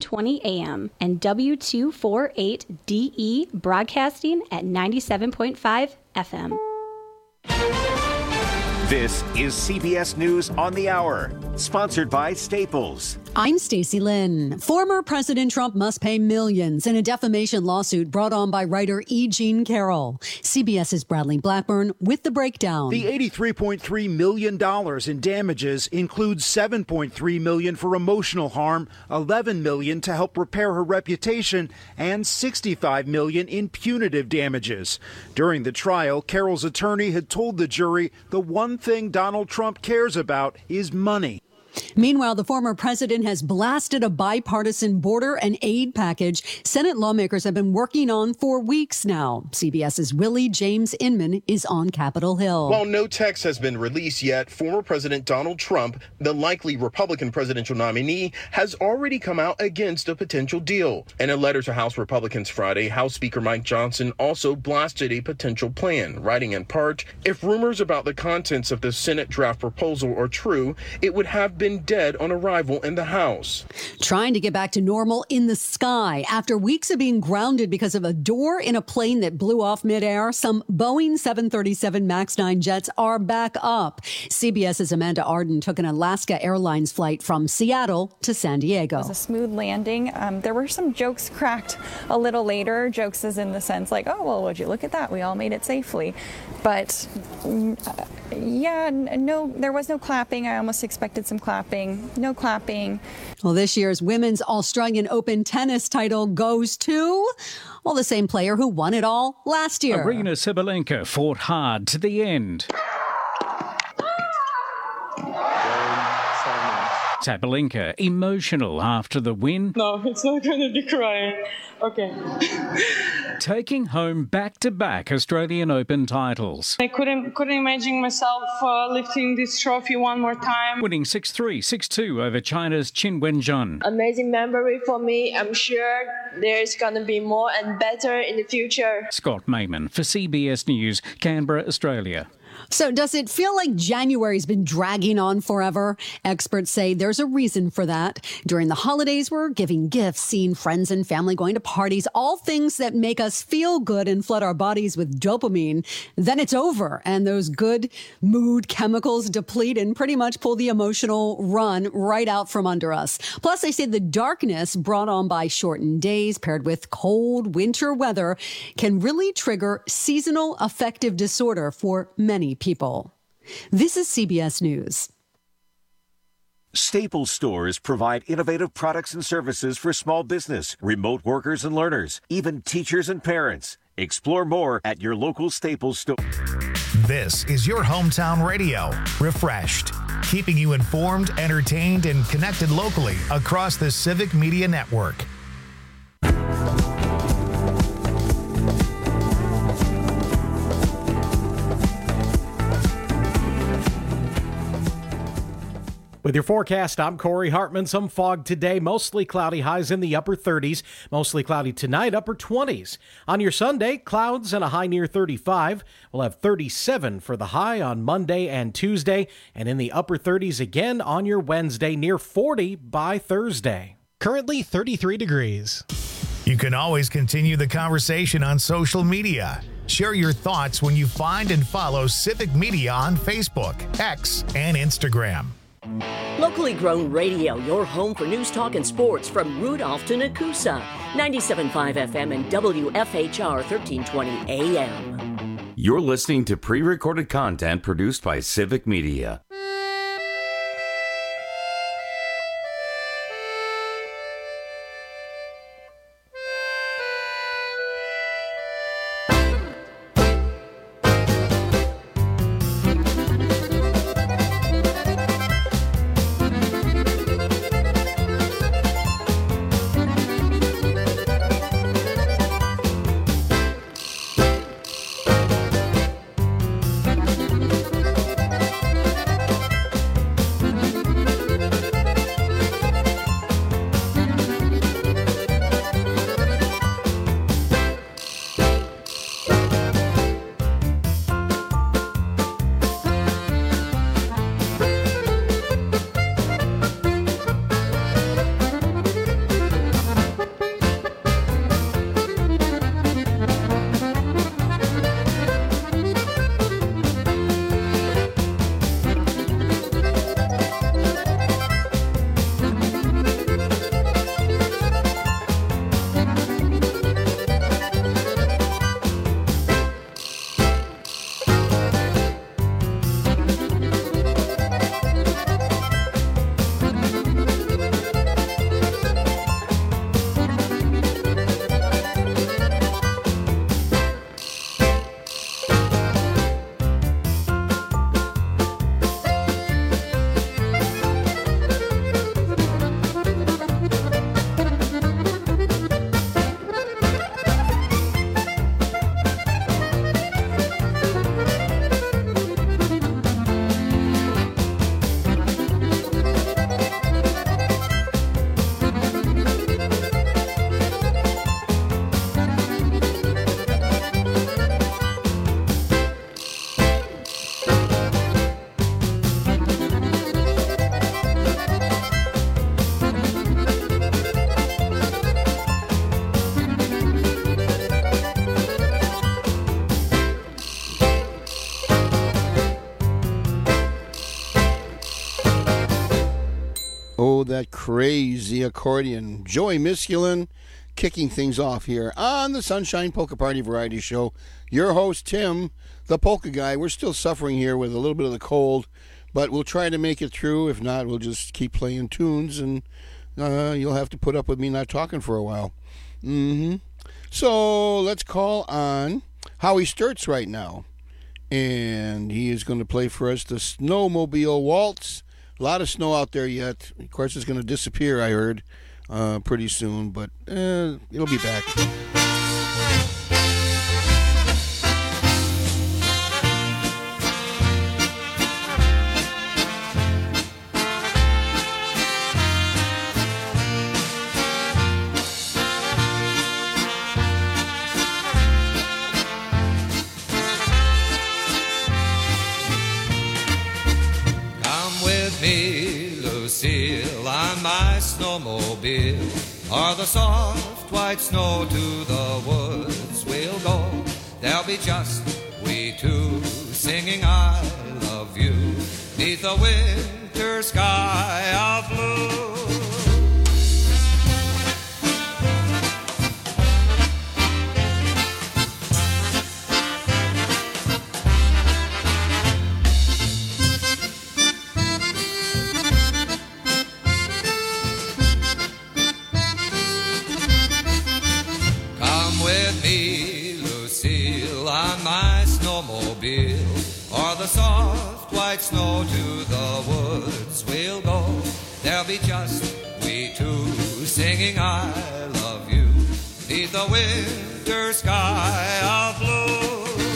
1320 AM, and W248DE broadcasting at 97.5 FM. This is CBS News on the Hour, sponsored by Staples. I'm Stacey Lynn. Former President Trump must pay millions in a defamation lawsuit brought on by writer E. Jean Carroll. CBS's Bradley Blackburn with the breakdown. The $83.3 million in damages includes $7.3 million for emotional harm, $11 million to help repair her reputation, and $65 million in punitive damages. During the trial, Carroll's attorney had told the jury the one thing Donald Trump cares about is money. Meanwhile, the former president has blasted a bipartisan border and aid package Senate lawmakers have been working on for weeks now. CBS's Willie James Inman is on Capitol Hill. While no text has been released yet, former President Donald Trump, the likely Republican presidential nominee, has already come out against a potential deal. In a letter to House Republicans Friday, House Speaker Mike Johnson also blasted a potential plan, writing in part, "If rumors about the contents of the Senate draft proposal are true, it would have been dead on arrival in the House." Trying to get back to normal in the sky. After weeks of being grounded because of a door in a plane that blew off midair, some Boeing 737 MAX 9 jets are back up. CBS's Amanda Arden took an Alaska Airlines flight from Seattle to San Diego. It was a smooth landing. There were some jokes cracked a little later. Jokes as in the sense like, oh, well, would you look at that? We all made it safely. But no, there was no clapping. I almost expected some clapping. No clapping. Well, this year's Women's Australian Open tennis title goes to, well, the same player who won it all last year. Aryna Sabalenka fought hard to the end. Sabalenka emotional after the win. No, it's not going to be crying. Okay. Taking home back-to-back Australian Open titles. I couldn't imagine myself lifting this trophy one more time. Winning 6-3, 6-2 over China's Qin Wenjun. Amazing memory for me. I'm sure there's going to be more and better in the future. Scott Mayman for CBS News, Canberra, Australia. So does it feel like January's been dragging on forever? Experts say there's a reason for that. During the holidays, we're giving gifts, seeing friends and family, going to parties, all things that make us feel good and flood our bodies with dopamine. Then it's over, and those good mood chemicals deplete and pretty much pull the emotional run right out from under us. Plus, they say the darkness brought on by shortened days paired with cold winter weather can really trigger seasonal affective disorder for many people. This is CBS News. Staples stores provide innovative products and services for small business, remote workers and learners, even teachers and parents. Explore more at your local Staples store. This is your hometown radio, refreshed, keeping you informed, entertained, and connected locally across the Civic Media Network. With your forecast, I'm Corey Hartman. Some fog today, mostly cloudy, highs in the upper 30s. Mostly cloudy tonight, upper 20s. On your Sunday, clouds and a high near 35. We'll have 37 for the high on Monday and Tuesday, and in the upper 30s again on your Wednesday, near 40 by Thursday. Currently 33 degrees. You can always continue the conversation on social media. Share your thoughts when you find and follow Civic Media on Facebook, X, and Instagram. Locally grown radio, your home for news, talk, and sports from Rudolph to Nakusa. 97.5 FM and WFHR 1320 AM. You're listening to pre-recorded content produced by Civic Media. crazy accordion. Joey Misculin kicking things off here on the Sunshine Polka Party Variety Show. Your host, Tim, the Polka Guy. We're still suffering here with a little bit of the cold, but we'll try to make it through. If not, we'll just keep playing tunes, and you'll have to put up with me not talking for a while. So let's call on Howie Sturts right now. And he is going to play for us the Snowmobile Waltz. A lot of snow out there yet. Of course, it's going to disappear, I heard, pretty soon, but it'll be back. On my snowmobile, o'er the soft white snow to the woods we'll go. There'll be just we two singing I love you, 'neath a winter sky of blue. O'er the soft white snow to the woods we'll go. There'll be just we two singing I love you, 'neath the winter sky of blue.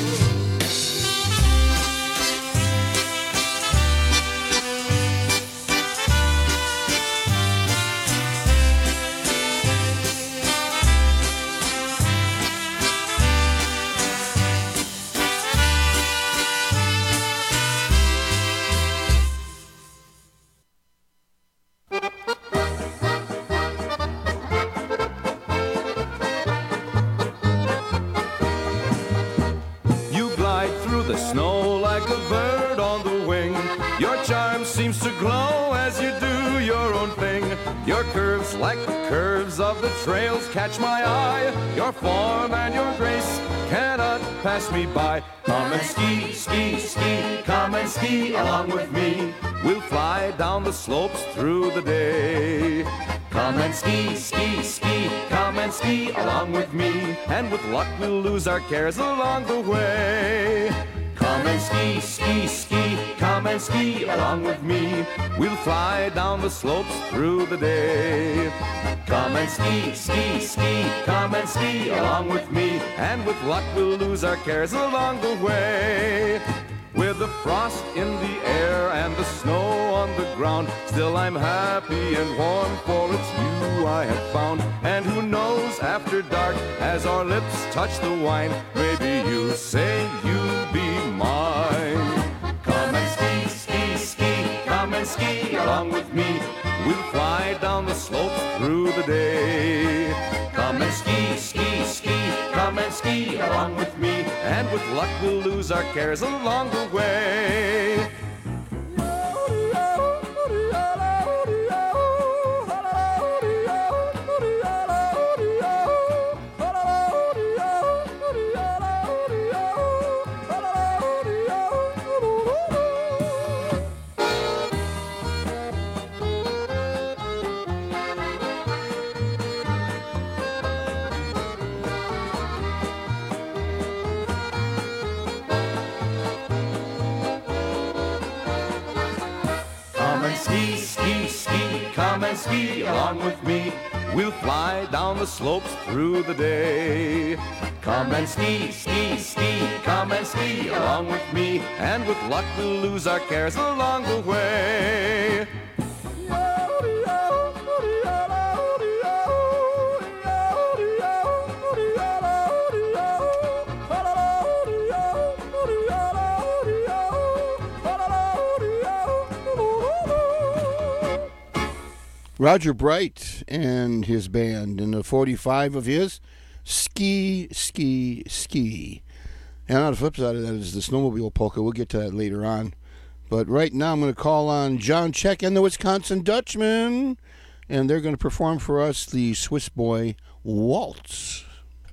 Snow like a bird on the wing. Your charm seems to glow as you do your own thing. Your curves like the curves of the trails catch my eye. Your form and your grace cannot pass me by. Come and ski, ski, ski, come and ski along with me. We'll fly down the slopes through the day. Come and ski, ski, ski, come and ski along with me. And with luck we'll lose our cares along the way. Come and ski, ski, ski, come and ski along with me. We'll fly down the slopes through the day. Come and ski, ski, ski, come and ski along with me. And with luck we'll lose our cares along the way. With the frost in the air and the snow on the ground, still I'm happy and warm, for it's you I have found. And who knows, after dark, as our lips touch the wine, maybe you say you'll be mine. Come and ski, ski, ski, come and ski along with me. We'll fly down the slopes through the day. Come and ski, ski, ski, come and ski along with me. And with luck we'll lose our cares along the way. Ski, ski, ski, come and ski along with me. We'll fly down the slopes through the day. Come and ski, ski, ski, come and ski along with me. And with luck we'll lose our cares along the way. Roger Bright and his band in the 45 of his, Ski, Ski, Ski. And on the flip side of that is the Snowmobile Polka. We'll get to that later on. But right now I'm going to call on John Check and the Wisconsin Dutchman. and they're going to perform for us the Swiss Boy Waltz.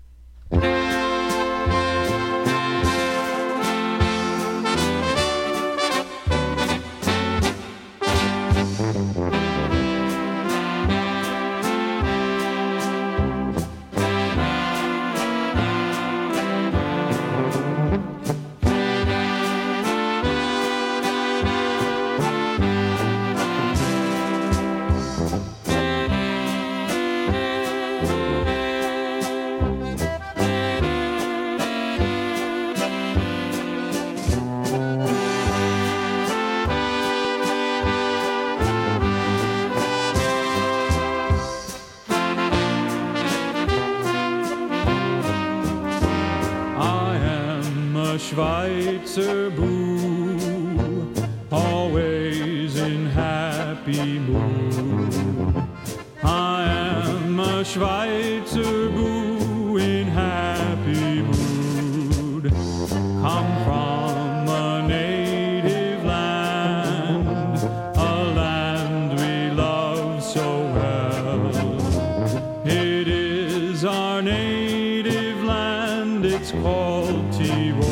Schweizer Boo, always in happy mood. I am a Schweizer Boo in happy mood. Come from a native land, a land we love so well. It is our native land, it's called Tirol.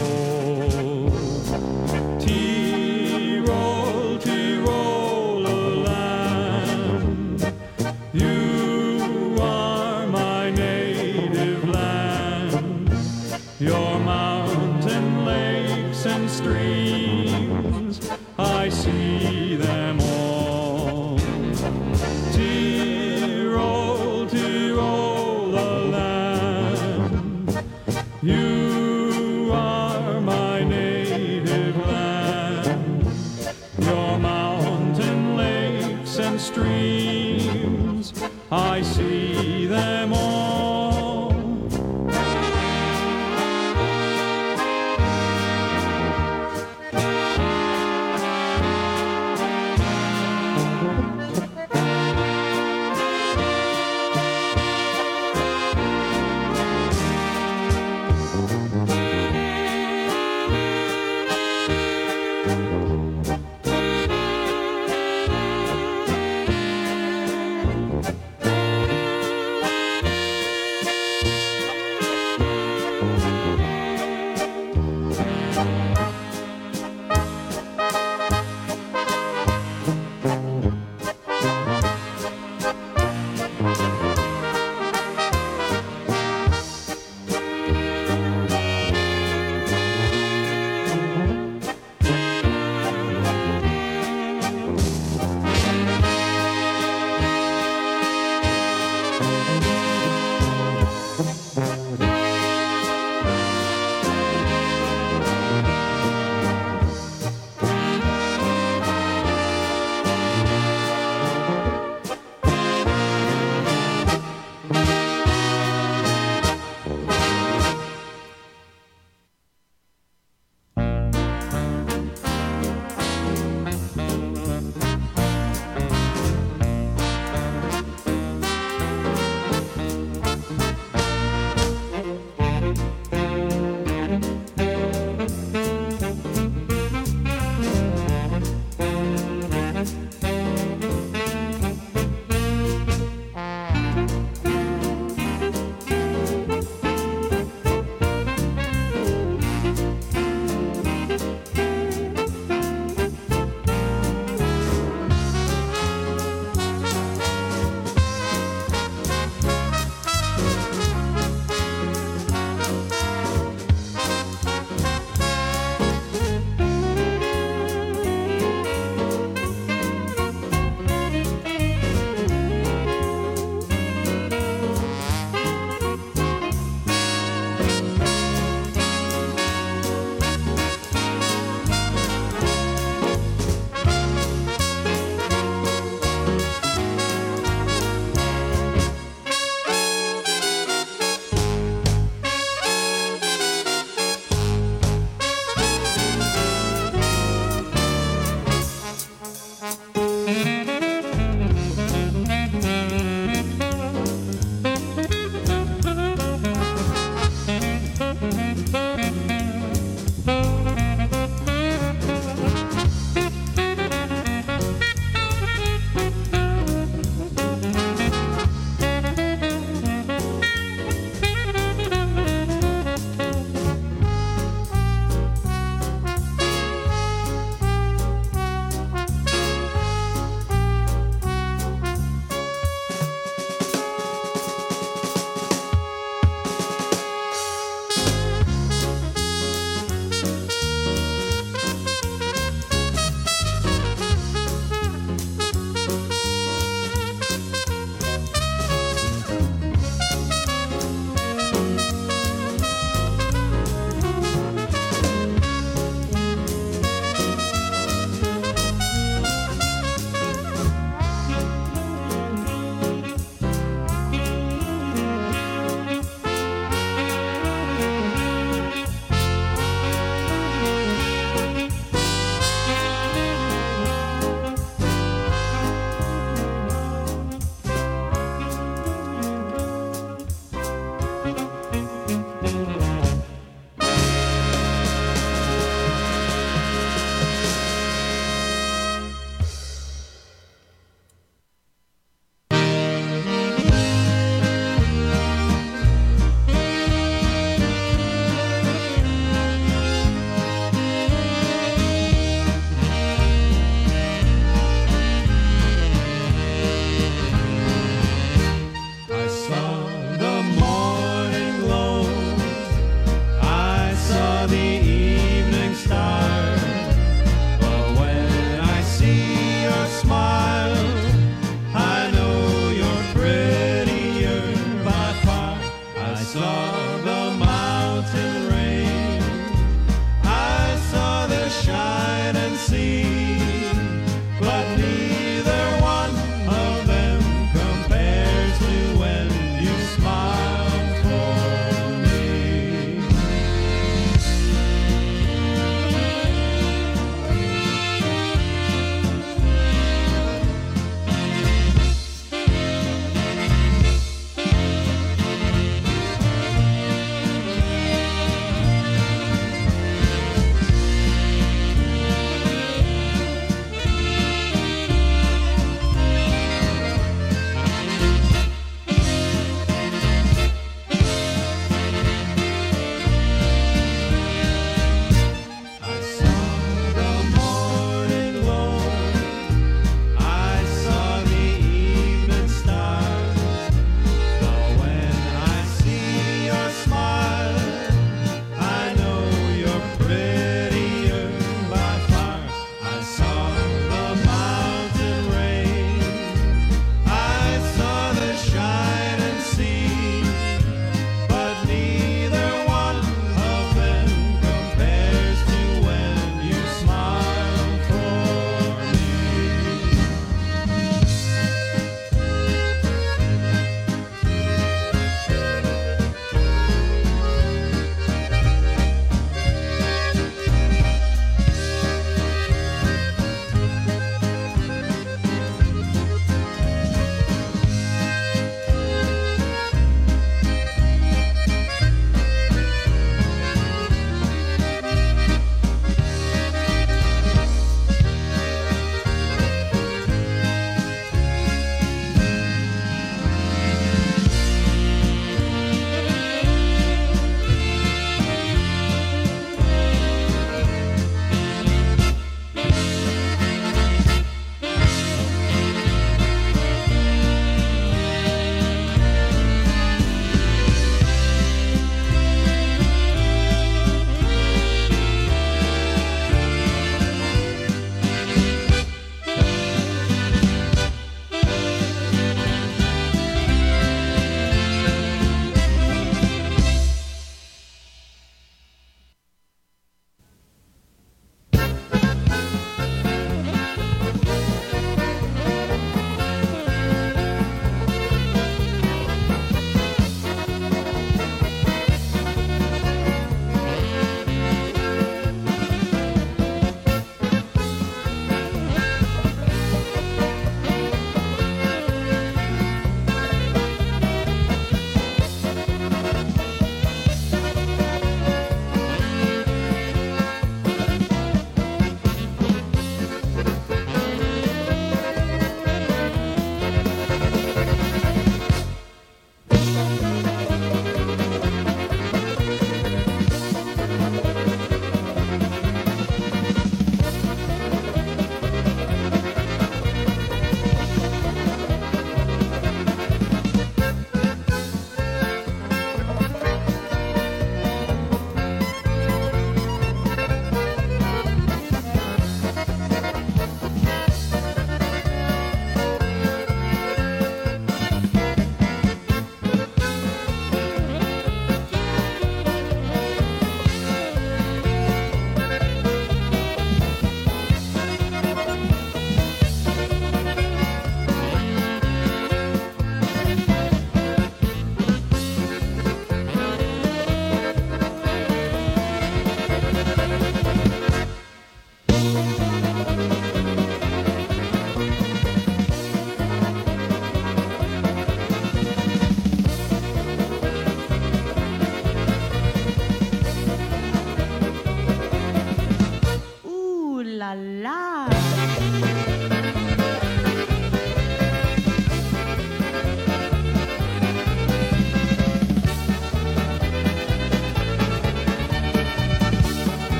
I see them all. Tirol, Tirol, the land. You are my native land. Your mountain lakes and streams, I see them all.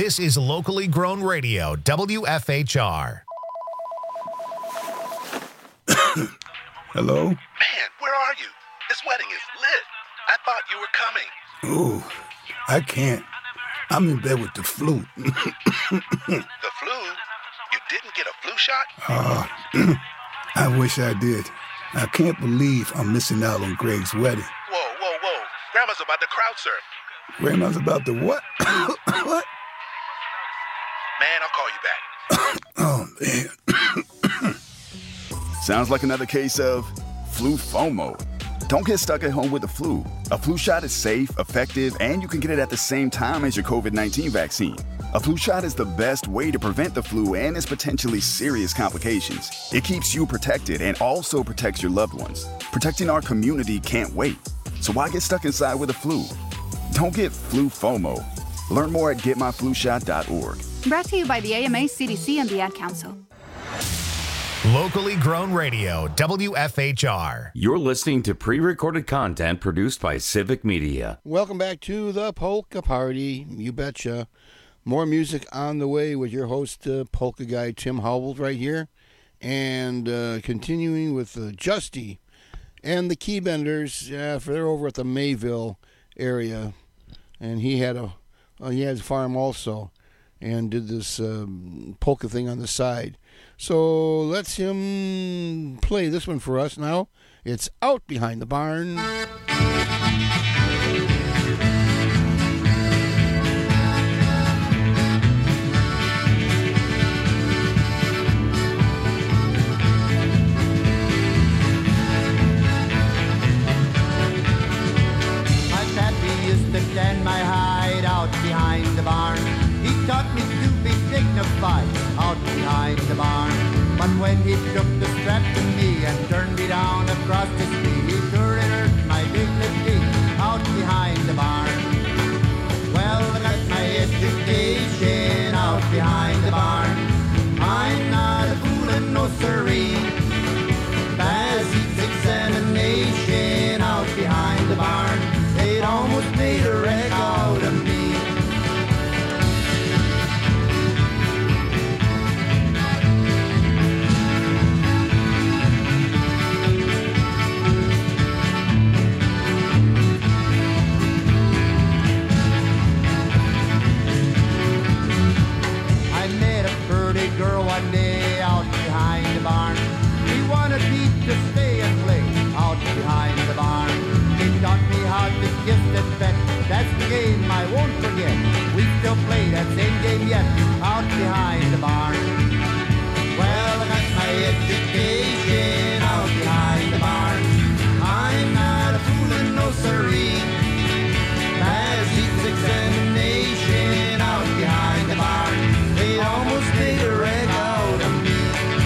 This is locally grown radio, WFHR. Hello? Man, where are you? This wedding is lit. I thought you were coming. Oh, I can't. I'm in bed with the flu. The flu? You didn't get a flu shot? I wish I did. I can't believe I'm missing out on Greg's wedding. Whoa. Grandma's about to crowd surf. Grandma's about to what? What? Man, I'll call you back. Oh, man. Sounds like another case of flu FOMO. Don't get stuck at home with the flu. A flu shot is safe, effective, and you can get it at the same time as your COVID-19 vaccine. A flu shot is the best way to prevent the flu and its potentially serious complications. It keeps you protected and also protects your loved ones. Protecting our community can't wait. So why get stuck inside with the flu? Don't get flu FOMO. Learn more at getmyflushot.org. Brought to you by the AMA, CDC, and the Ad Council. Locally grown radio, WFHR. You're listening to pre-recorded content produced by Civic Media. Welcome back to the Polka Party. You betcha. More music on the way with your host, Polka Guy Tim Howell, right here. And continuing with Justy and the Keybenders. They're over at the Mayville area. And he had a farm also. And did this polka thing on the side. So let's him play this one for us now. It's Out Behind the Barn. My pappy used to stand my hide out behind the barn. He taught me to be dignified out behind the barn. But when he took the strap to me and turned me down across the street, he sure it hurt my dignity out behind the barn. Well, I got my education out behind the barn. I'm not a fool and no siree. Passed each examination out behind the barn. They'd almost made a wreck out of me. Girl one day out behind the barn. She wanted me to stay and play out behind the barn. She taught me how to kiss and pet. That's the game I won't forget. We still play that same game yet out behind the barn. Well, I got my education out behind the barn. I'm not a fool and no siree. Passed each examination out behind the barn. They almost made a wreck out of me.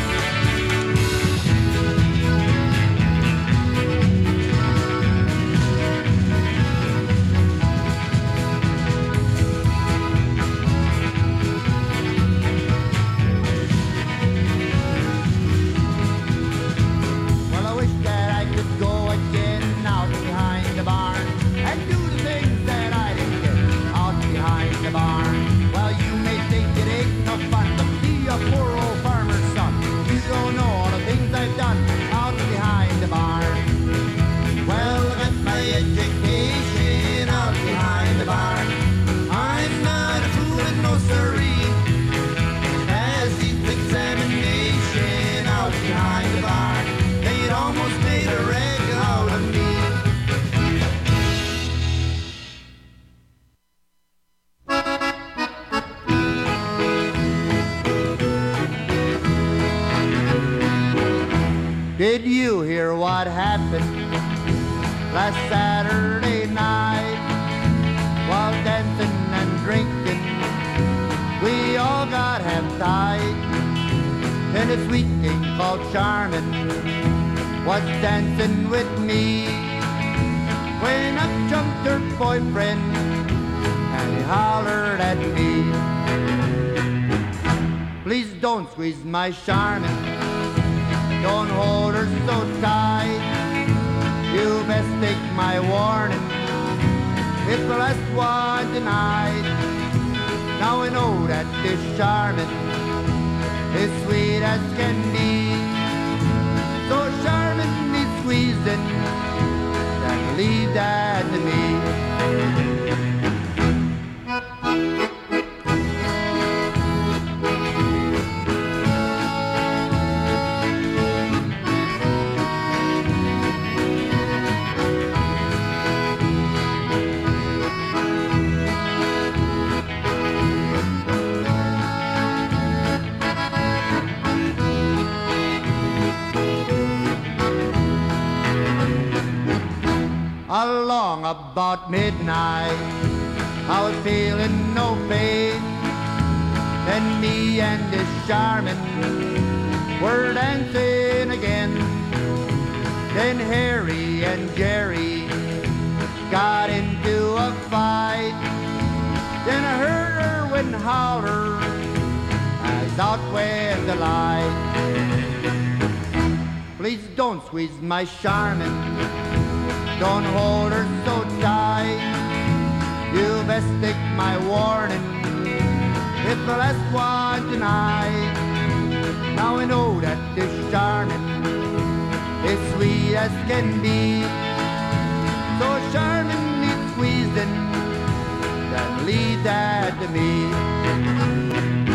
Well, I wish that I could go again out behind the barn and do the things that I didn't get out behind the barn. Well, you may think it ain't no fun to be a poor old farmer's son. You don't know all the things I've done out behind the barn. Well, I got my education out behind the barn. I'm not a fool and no siree. Passed each examination out behind the barn. They'd almost made a wreck out of me. Did you hear what happened last Saturday night? While dancing and drinking, we all got half-tied. And a sweet thing called Charmin was dancing with me when up jumped her boyfriend and he hollered at me. Please don't squeeze my Charmin. Don't hold her so tight. You best take my warning. It's the last one tonight. Now I know that this Charmin is sweet as can be. So Charmin needs squeezing, then leave that to me. Along about midnight, I was feeling no pain. Then me and this Charmin were dancing again. Then Harry and Jerry got into a fight. Then I heard her went and holler as out went the light. Please don't squeeze my Charmin, don't hold her so tight. You best take my warning, it's the last one tonight. Now I know that this Charmin is sweet as can be. So Charmin needs squeezing, then leave that to me.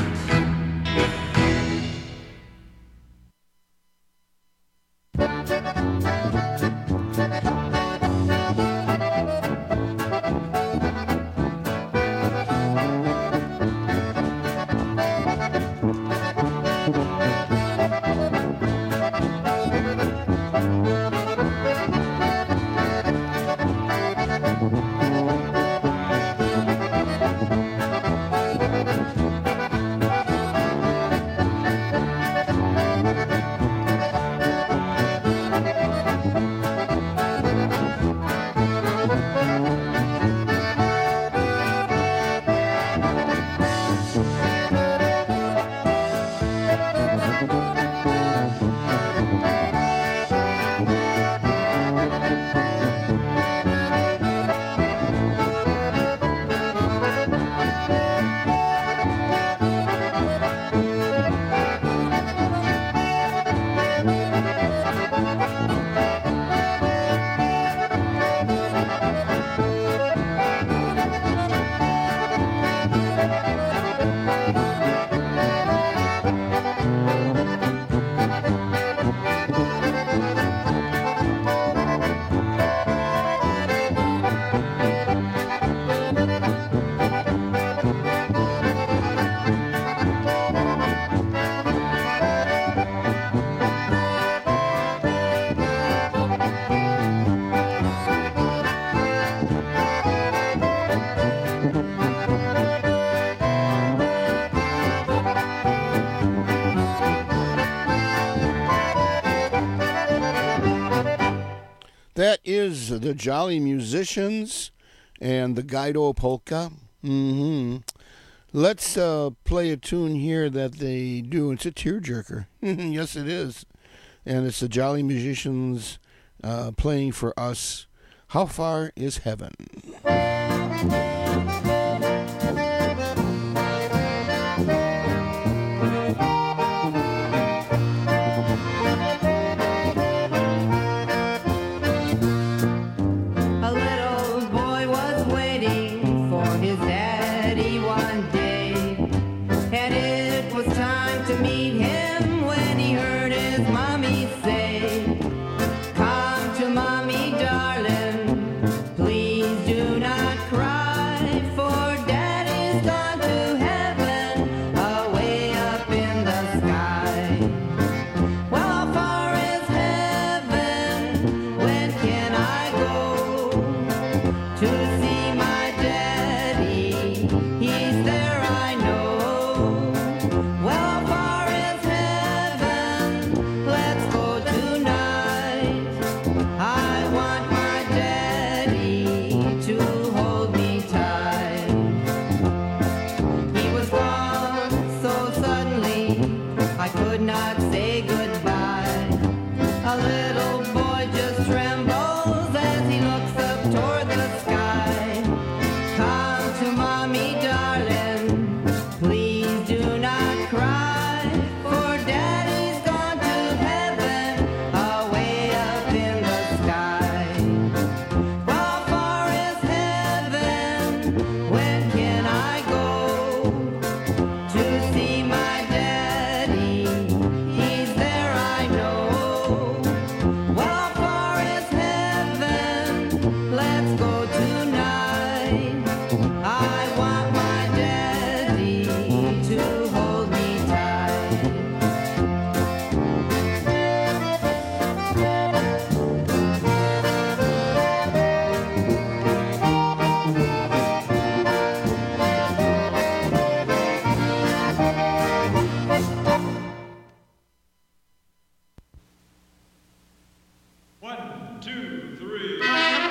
That is the Jolly Musicians and the Guido Polka. Let's play a tune here that they do. It's a tearjerker. Yes, it is. And it's the Jolly Musicians playing for us, How Far Is Heaven? Well, far as heaven, let's go to 2, 3.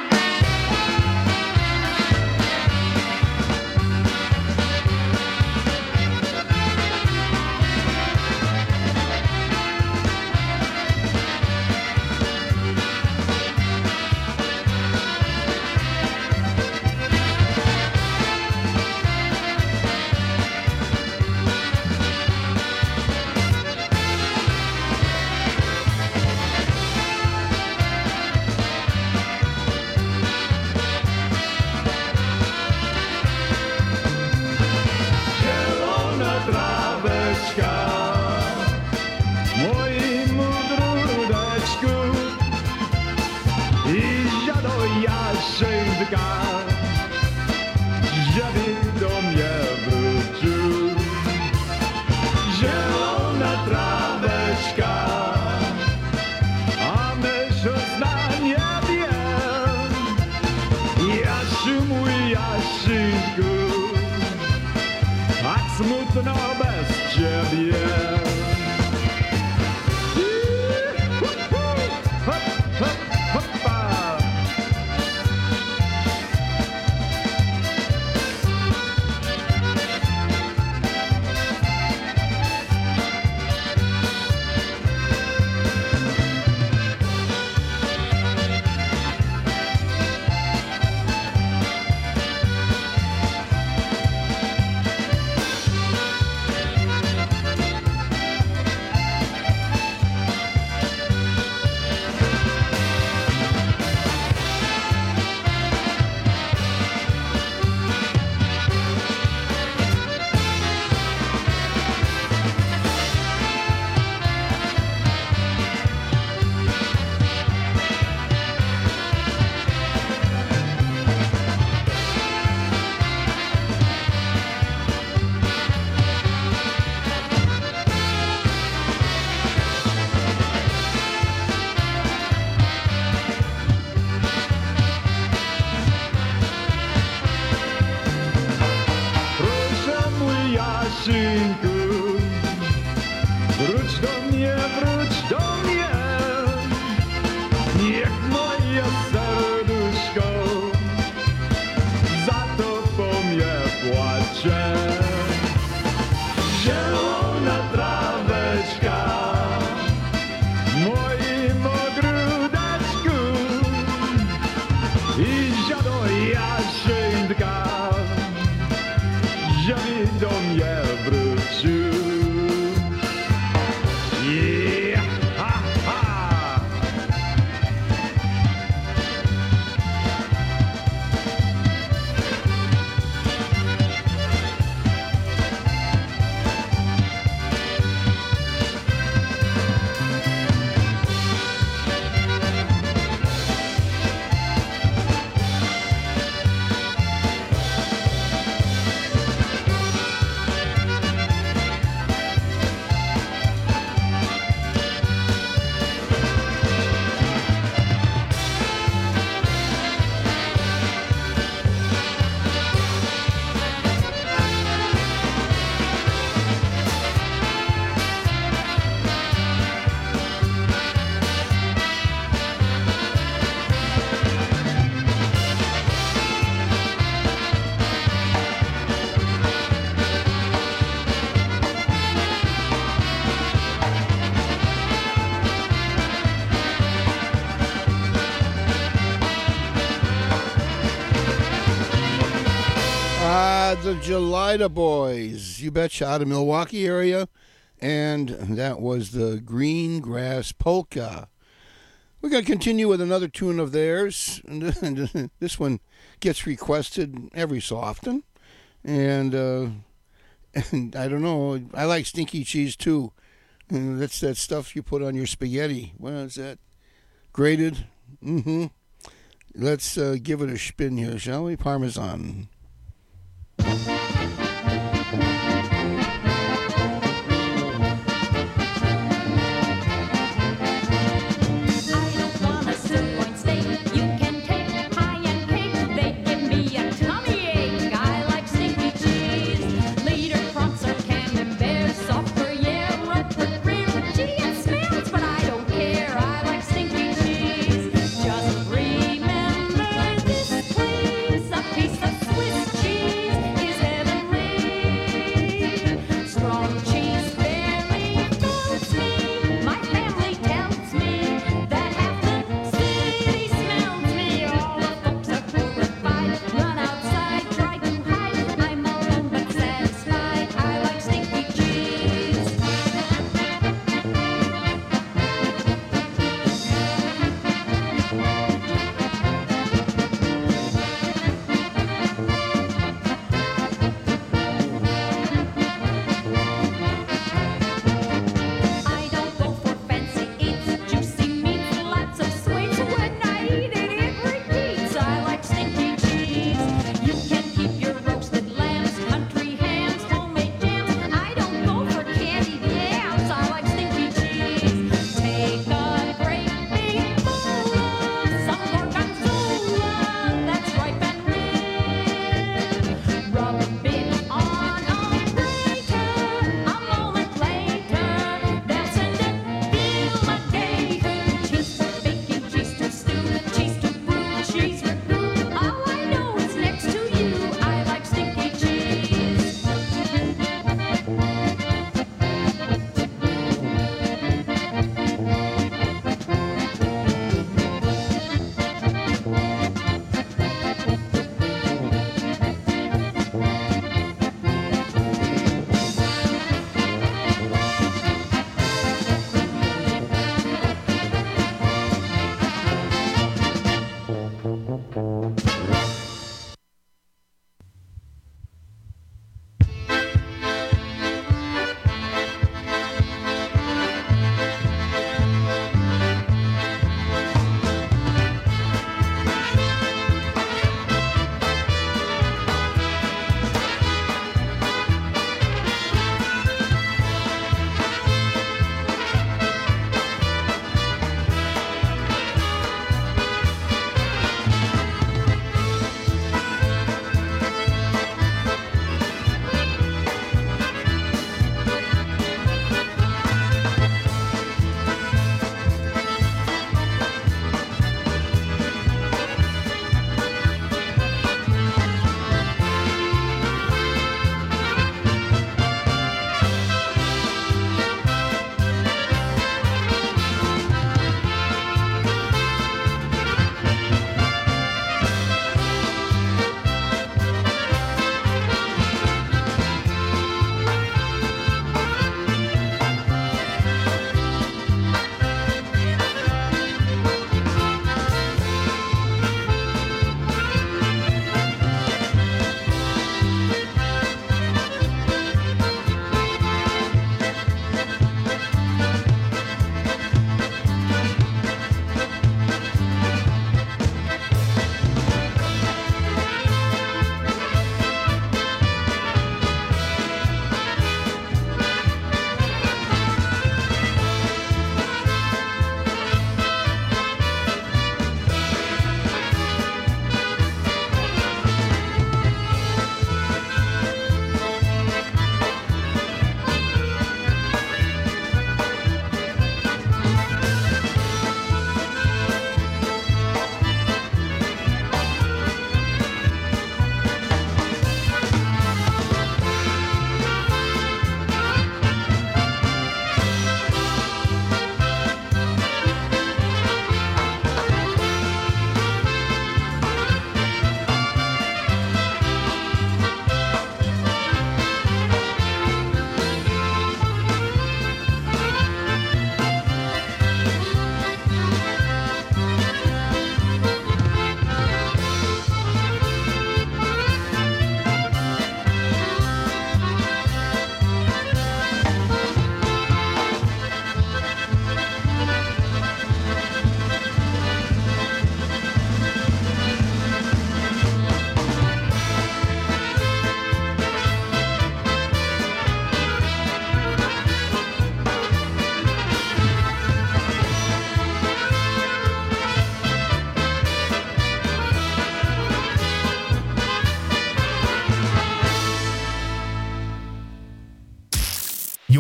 Smutno bez ciebie. Hop, hop, hopa. Wróć do mnie, wróć do mnie. Niech moje serduszko za tobą mnie płacze. Zielona traweczka w moim ogródeczku i ziado Jasieńka, żeby do mnie wrócił. The Gelida Boys, you betcha, out of Milwaukee area, and that was the Green Grass Polka. We're going to continue with another tune of theirs, and this one gets requested every so often, and I don't know, I like stinky cheese too, and that's that stuff you put on your spaghetti. What is that? Grated? Mm-hmm. Let's give it a spin here, shall we? Parmesan. Just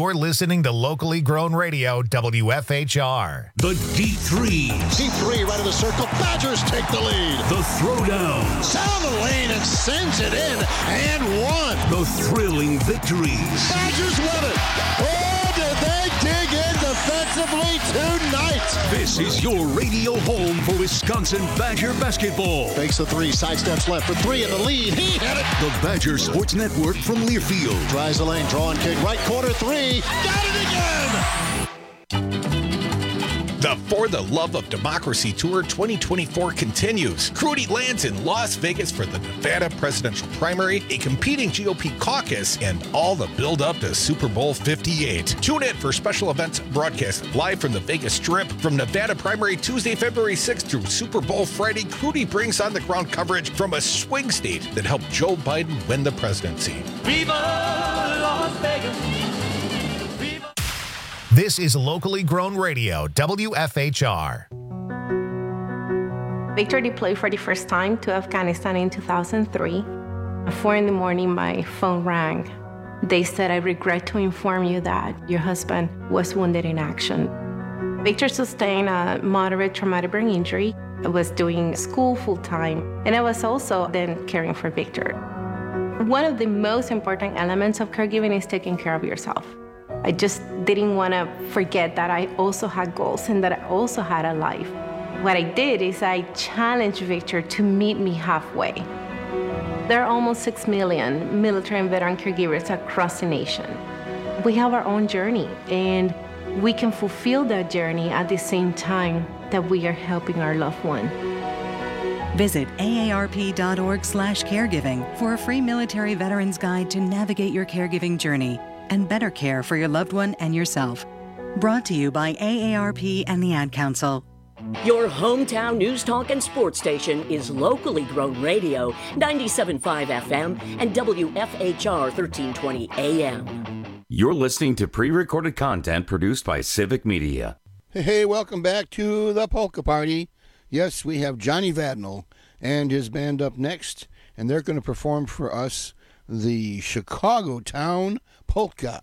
You're listening to locally grown radio, WFHR. The Deep Threes. Deep three right of the circle. Badgers take the lead. The Throwdown. Down the lane and sends it in and one. The thrilling victories. Badgers win it. Oh, did they dig in defensively tonight? This is your radio home for Wisconsin Badger basketball. Fakes the three, sidesteps left for three in the lead. He hit it. The Badger Sports Network from Learfield. Drives the lane, draw and kick, right corner three. Got it again. The For the Love of Democracy Tour 2024 continues. Crudy lands in Las Vegas for the Nevada presidential primary, a competing GOP caucus, and all the build-up to Super Bowl 58. Tune in for special events broadcast live from the Vegas Strip. From Nevada primary Tuesday, February 6th through Super Bowl Friday, Crudy brings on the ground coverage from a swing state that helped Joe Biden win the presidency. Viva Las Vegas. This is locally grown radio, WFHR. Victor deployed for the first time to Afghanistan in 2003. At 4 a.m, my phone rang. They said, "I regret to inform you that your husband was wounded in action." Victor sustained a moderate traumatic brain injury. I was doing school full-time, and I was also then caring for Victor. One of the most important elements of caregiving is taking care of yourself. I just didn't want to forget that I also had goals and that I also had a life. What I did is I challenged Victor to meet me halfway. There are almost 6 million military and veteran caregivers across the nation. We have our own journey, and we can fulfill that journey at the same time that we are helping our loved one. Visit aarp.org/caregiving for a free military veterans guide to navigate your caregiving journey and better care for your loved one and yourself. Brought to you by AARP and the Ad Council. Your hometown news talk and sports station is locally grown radio, 97.5 FM and WFHR 1320 AM. You're listening to pre-recorded content produced by Civic Media. Hey, welcome back to the Polka Party. Yes, we have Johnny Vadnal and his band up next, and they're going to perform for us the Chicago Town Polka.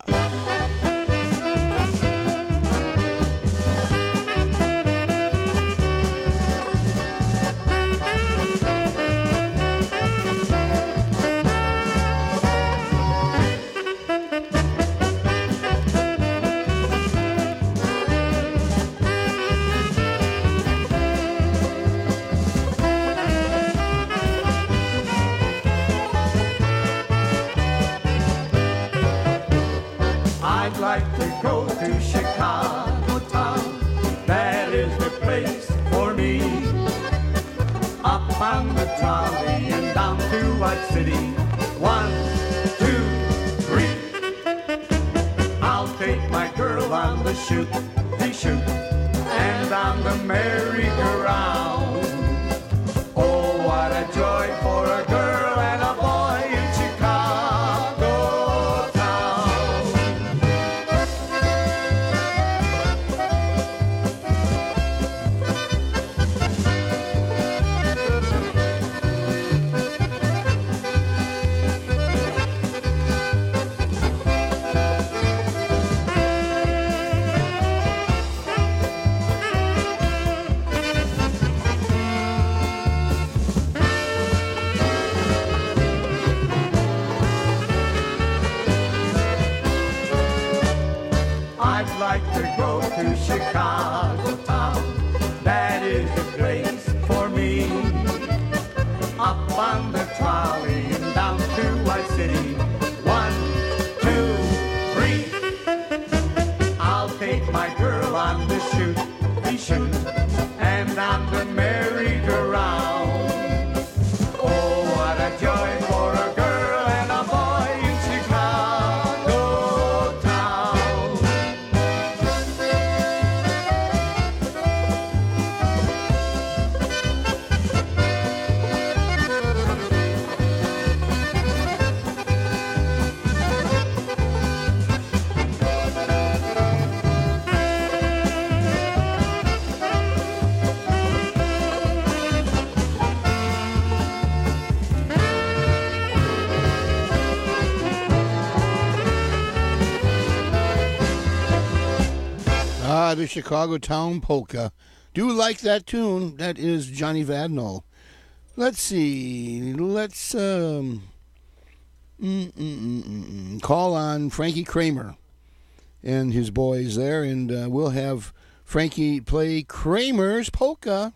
I'd like to go to Chicago town. That is the place for me. Up on the trolley and down to White City. 1, 2, 3. I'll take my girl on the shoot, and on the merry-go-round. Oh, what a joy for a girl and a boy in Chicago town. I'd like to go to Chicago town. That is the place for me. Up on the trolley and down to White City. 1, 2, 3. I'll take my girl on the shoot, and on the merry-go-round. Oh, what a joy for a girl and a boy in Chicago town. Chicago Town Polka. Do like that tune. That is Johnny Vadnal. Let's see. Let's call on Frankie Kramer and his boys there, and we'll have Frankie play Kramer's Polka.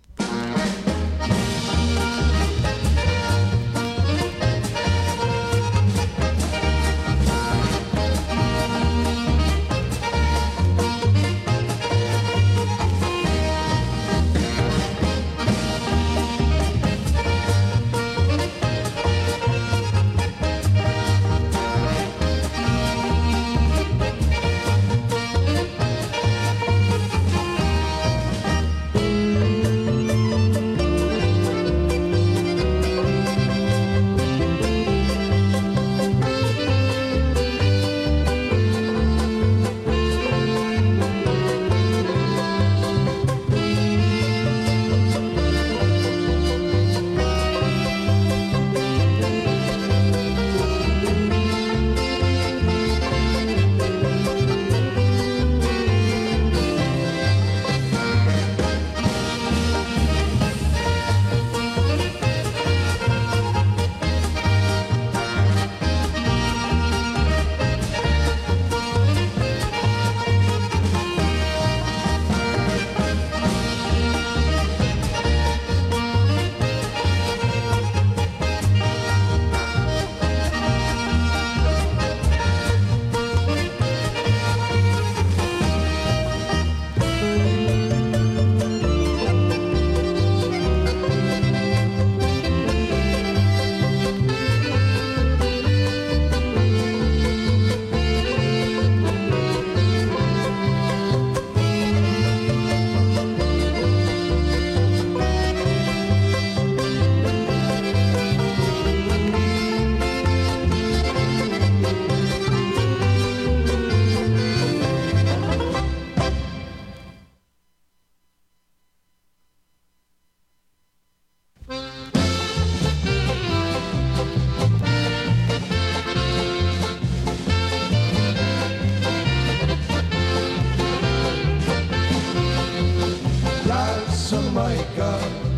Jamaica,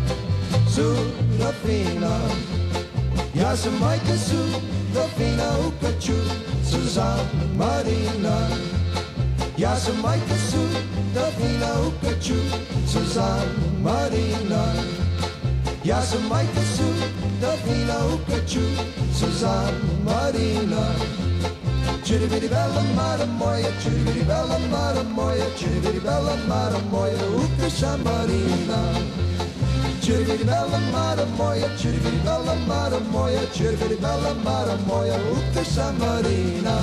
Sulafina, Jamaica, Sulafina, Ukachu, Suzanne Marina, Jamaica, Sulafina, Ukachu, Suzanne Marina, Jamaica, Sulafina, Ukachu, Suzanne Marina. Chiribiri bella mara moya, chiribiri bella mara moya, chiribiri bella mara moya, Ukasha Marina. Chiribiri bella mara moya, chiribiri bella mara moya, chiribiri bella mara moya, Ukasha Marina.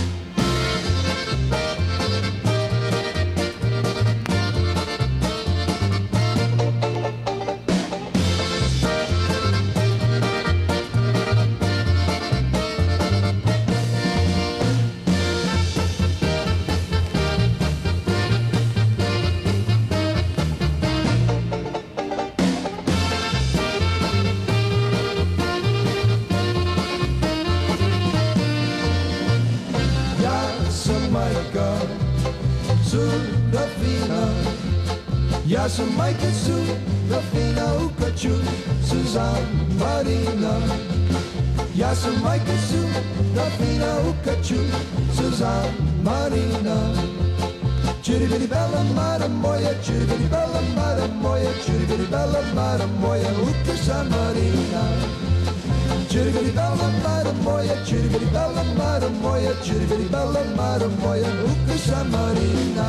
Jamaica, Sulafina, Ukachu, Suzanne Marina. Jamaica, Sulafina, Ukachu, Suzanne Marina. Chiribiri bella mara moya, chiribiri bella mara moya, chiribiri bella mara moya, Ukasha Marina. Chiribiri bella mara moya, chiribiri bella mara moya, chiribiri bella mara moya, Ukasha Marina.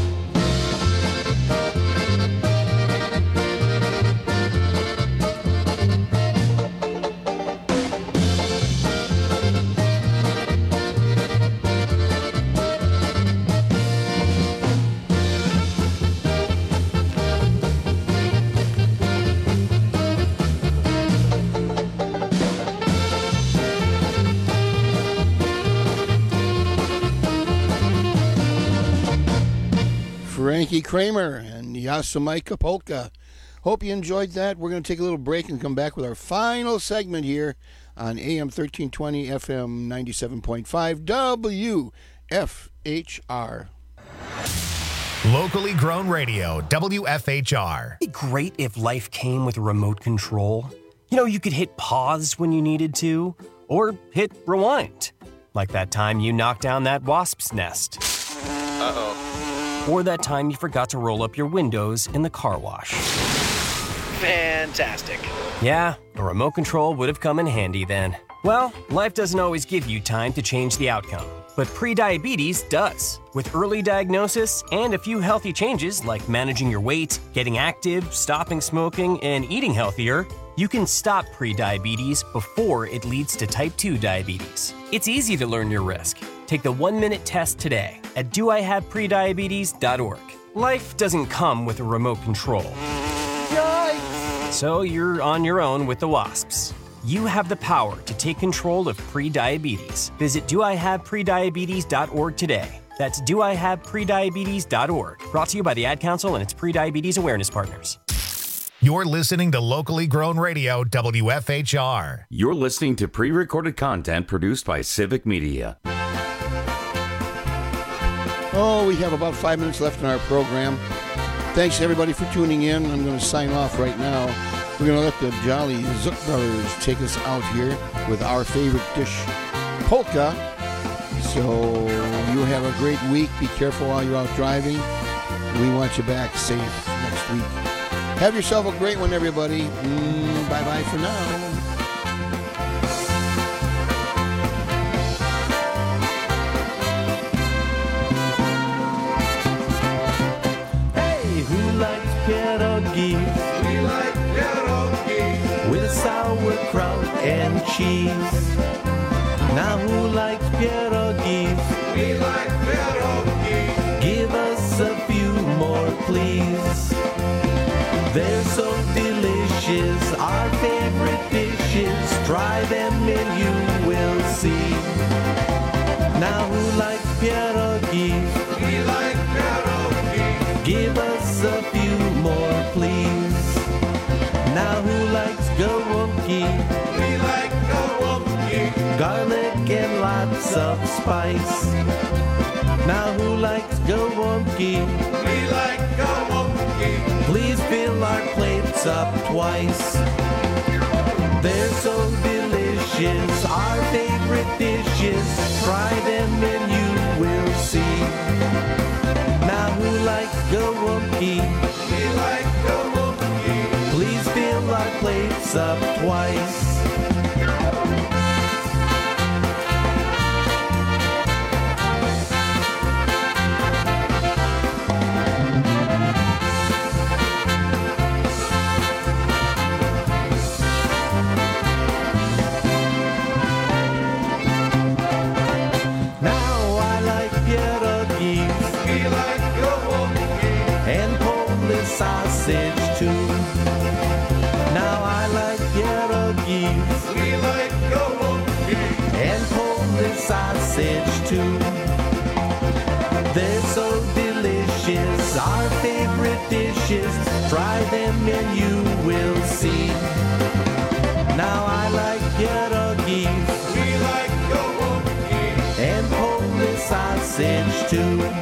Frankie Kramer and Jamaica Polka. Hope you enjoyed that. We're going to take a little break and come back with our final segment here on AM 1320, FM 97.5, WFHR. Locally grown radio, WFHR. It'd be great if life came with a remote control. You know, you could hit pause when you needed to, or hit rewind. Like that time you knocked down that wasp's nest. Uh-oh. Or that time you forgot to roll up your windows in the car wash. Fantastic. Yeah, a remote control would have come in handy then. Well, life doesn't always give you time to change the outcome. But prediabetes does. With early diagnosis and a few healthy changes like managing your weight, getting active, stopping smoking, and eating healthier, you can stop prediabetes before it leads to type 2 diabetes. It's easy to learn your risk. Take the 1-minute test today at doihaveprediabetes.org. Life doesn't come with a remote control. Yikes! So you're on your own with the wasps. You have the power to take control of prediabetes. Visit doihaveprediabetes.org today. That's doihaveprediabetes.org. Brought to you by the Ad Council and its Prediabetes Awareness Partners. You're listening to Locally Grown Radio, WFHR. You're listening to pre-recorded content produced by Civic Media. Oh, we have about 5 minutes left in our program. Thanks, everybody, for tuning in. I'm going to sign off right now. We're going to let the Jolly Zook Brothers take us out here with our favorite dish, polka. So you have a great week. Be careful while you're out driving. We want you back safe next week. Have yourself a great one, everybody. Bye-bye for now. Who likes pierogies? We like pierogies with sauerkraut and cheese. Now who likes pierogies? We like pierogies. Give us a few more, please. They're so delicious, our favorite dishes. Try them and you will see. Now who likes pierogies? We like pierogies. Give us a few more, please. Now who likes gowonki? We like gowonki. Garlic and lots of spice. Now who likes gowonki? We like gowonki. Please fill our plates up twice. They're so delicious, our favorite dishes. Try them and you will see. Now who likes gowonki? We like gowonki. Please fill our plates up twice. Sausage too. Now I like pierogies. We like gowonki. And Polish sausage too. They're so delicious, our favorite dishes. Try them and you will see. Now I like pierogies. We like gowonki. And Polish sausage too.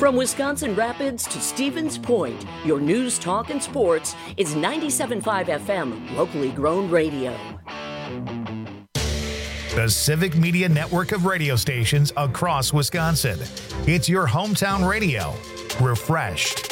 From Wisconsin Rapids to Stevens Point, your news, talk, and sports is 97.5 FM, locally grown radio. The Civic Media network of radio stations across Wisconsin. It's your hometown radio. Refreshed.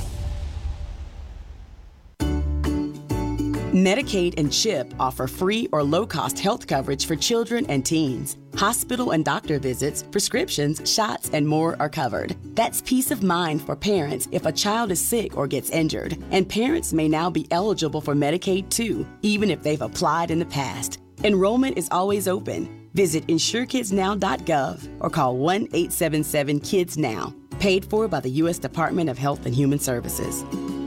Medicaid and CHIP offer free or low-cost health coverage for children and teens. Hospital and doctor visits, prescriptions, shots, and more are covered. That's peace of mind for parents if a child is sick or gets injured. And parents may now be eligible for Medicaid too, even if they've applied in the past. Enrollment is always open. Visit InsureKidsNow.gov or call 1-877-KIDS-NOW. Paid for by the U.S. Department of Health and Human Services.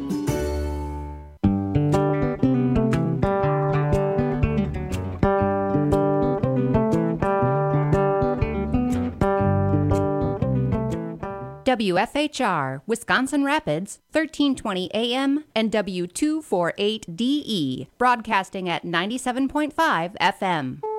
WFHR, Wisconsin Rapids, 1320 AM and W248DE, broadcasting at 97.5 FM.